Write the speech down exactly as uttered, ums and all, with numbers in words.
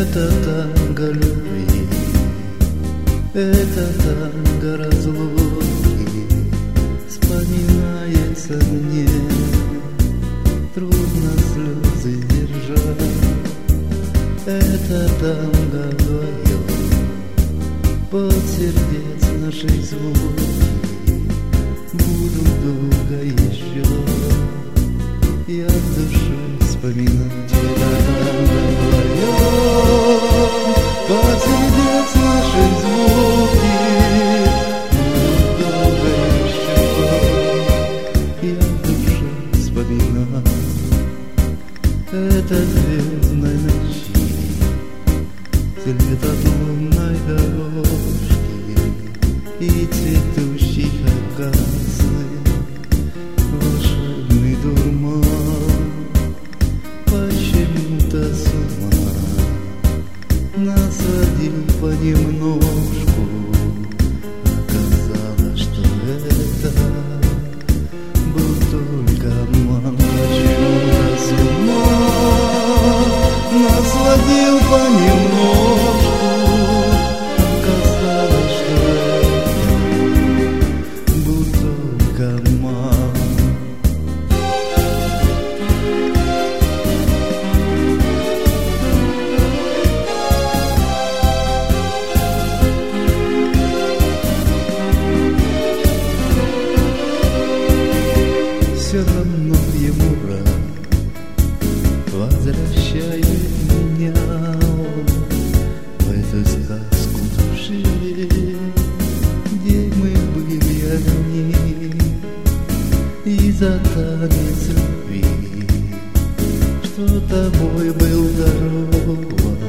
Это танго любви, это танго разлуки. Вспоминается мне, трудно слезы держать. Это танго вдвоем, под сердец наших звуки. Будут долго еще я в душе вспоминать. Это танго вдвоем, под сердец наших звуки. Будут долго еще я в душе вспоминать. Это звездной ночи, цвет от лунной дорожки и цветущих акаций, волшебный дурман. Почему-то с ума насадил понемножку. Оказалось, что это был только обман. Почему-то с ума насладил понемножку. Оказалось, что это был только обман. Все равно ему рад возвращает меня в эту сказку души, где мы были одни, и за танец любви, что тобой был дарован.